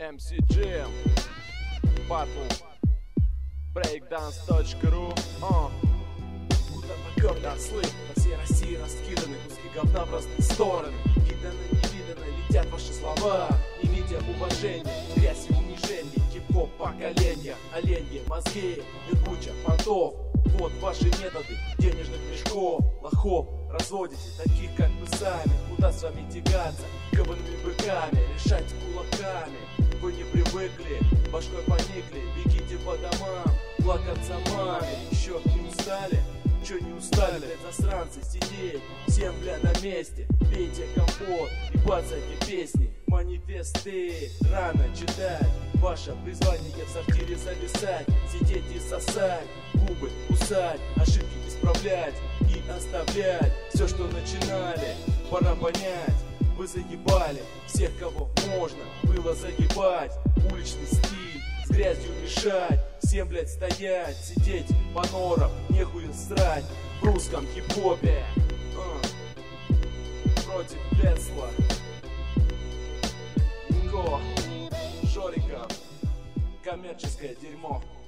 MC Jam, Battle, Breakdance.ru. Куда поперли ослы, по всей России раскиданы куски говна в разные стороны. Видано, невидано летят ваши слова, не видя уважения, грязь и унижений. Хип-хоп поколения, оленьи мозги и куча понтов. Вот ваши методы денежных мешков, лохов разводите, таких как вы сами. Куда с вами тягаться, коваными быками, решать кулаками. Вы не привыкли, башкой поникли, бегите по домам, плакаться маме. Еще не устали? Че не устали, блядь, засранцы, сидеть всем, бля, на месте. Пейте компот и бацайте песни, манифесты рано читать. Ваше призвание в сортире зависать, сидеть и сосать, губы кусать, ошибки исправлять и оставлять. Все, что начинали, пора понять. Вы заебали всех, кого можно было заебать. Уличный стиль с грязью мешать, всем, блядь, стоять, сидеть по норам, нехуй срать в русском хип-хопе. Против Тесла, Ко, Жориков, коммерческое дерьмо.